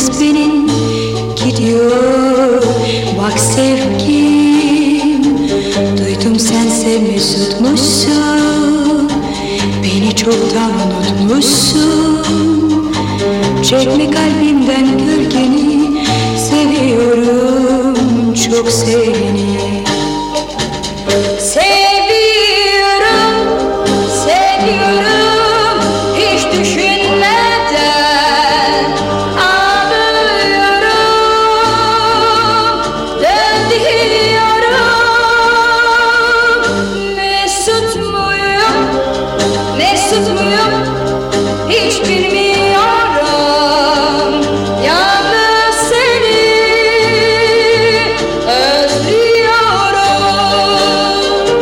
resminin gidiyor. Bak sevgilim, duydum sense mesutmuşsun, beni çoktan unutmuşsun. Çekme kalbimden gölgeni, seviyorum çok seni. Mesut muyum hiç bilmiyorum, yalnız seni özlüyorum.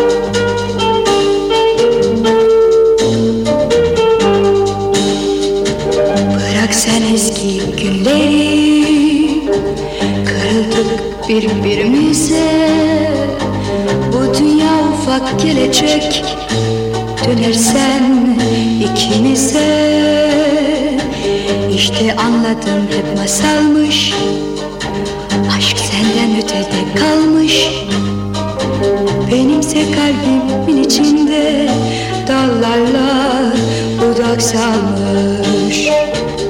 Bırak sen eski günleri, kırıldık birbirimize. Bu dünya ufak gelecek, dönersen ikimize. İşte anladım, hep masalmış, aşk senden ötede kalmış. Benimse kalbimin içinde dallarla budak salmış.